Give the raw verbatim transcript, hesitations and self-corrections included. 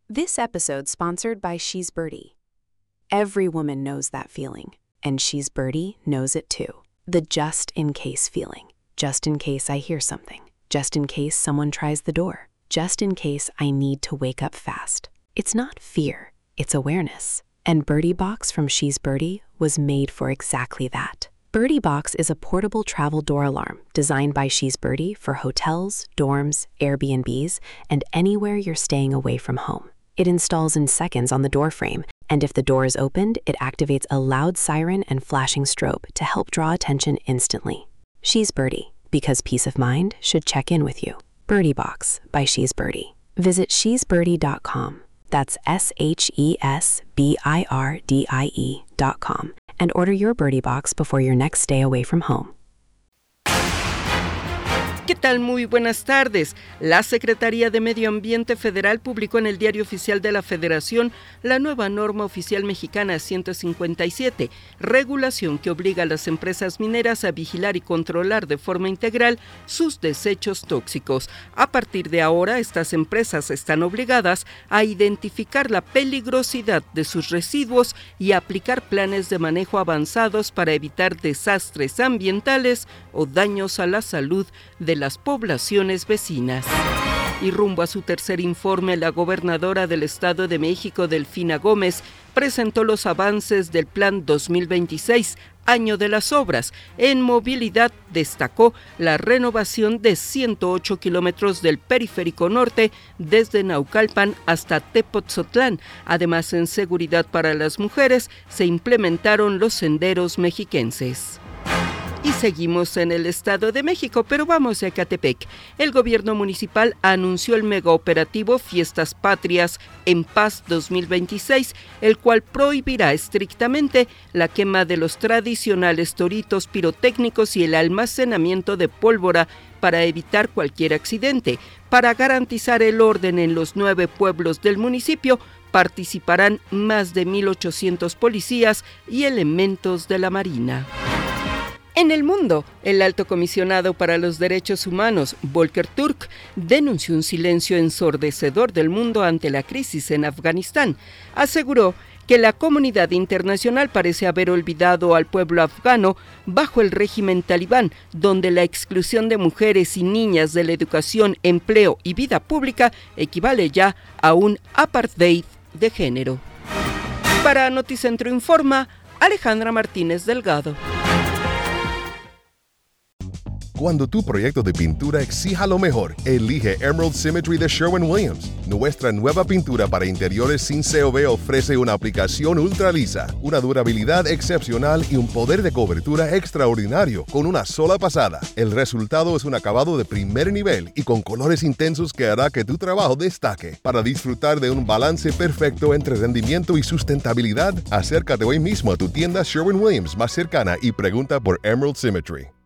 This episode sponsored by She's Birdie. Every woman knows that feeling, and She's Birdie knows it too. The just-in-case feeling. Just in case I hear something. Just in case someone tries the door. Just in case I need to wake up fast. It's not fear, it's awareness. And Birdie Box from She's Birdie was made for exactly that. Birdie Box is a portable travel door alarm designed by She's Birdie for hotels, dorms, Airbnbs, and anywhere you're staying away from home. It installs in seconds on the door frame, and if the door is opened, it activates a loud siren and flashing strobe to help draw attention instantly. She's Birdie, because peace of mind should check in with you. Birdie Box by She's Birdie. Visit she's birdie dot com. That's S H E S B I R D I E dot com. And order your Birdie Box before your next stay away from home. ¿Qué tal? Muy buenas tardes. La Secretaría de Medio Ambiente Federal publicó en el Diario Oficial de la Federación la nueva norma oficial mexicana ciento cincuenta y siete, regulación que obliga a las empresas mineras a vigilar y controlar de forma integral sus desechos tóxicos. A partir de ahora, estas empresas están obligadas a identificar la peligrosidad de sus residuos y aplicar planes de manejo avanzados para evitar desastres ambientales o daños a la salud de las poblaciones vecinas. Y rumbo a su tercer informe, la gobernadora del Estado de México, Delfina Gómez, presentó los avances del Plan dos mil veintiséis, año de las obras. En movilidad destacó la renovación de ciento ocho kilómetros del Periférico Norte desde Naucalpan hasta Tepotzotlán. Además, en seguridad para las mujeres, se implementaron los senderos mexiquenses. Y seguimos en el Estado de México, pero vamos a Ecatepec. El gobierno municipal anunció el megaoperativo Fiestas Patrias en Paz dos mil veintiséis, el cual prohibirá estrictamente la quema de los tradicionales toritos pirotécnicos y el almacenamiento de pólvora para evitar cualquier accidente. Para garantizar el orden en los nueve pueblos del municipio, participarán más de mil ochocientos policías y elementos de la Marina. En el mundo, el alto comisionado para los derechos humanos, Volker Turk, denunció un silencio ensordecedor del mundo ante la crisis en Afganistán. Aseguró que la comunidad internacional parece haber olvidado al pueblo afgano bajo el régimen talibán, donde la exclusión de mujeres y niñas de la educación, empleo y vida pública equivale ya a un apartheid de género. Para Noticentro Informa, Alejandra Martínez Delgado. Cuando tu proyecto de pintura exija lo mejor, elige Emerald Symmetry de Sherwin-Williams. Nuestra nueva pintura para interiores sin C O V ofrece una aplicación ultra lisa, una durabilidad excepcional y un poder de cobertura extraordinario con una sola pasada. El resultado es un acabado de primer nivel y con colores intensos que hará que tu trabajo destaque. Para disfrutar de un balance perfecto entre rendimiento y sustentabilidad, acércate hoy mismo a tu tienda Sherwin-Williams más cercana y pregunta por Emerald Symmetry.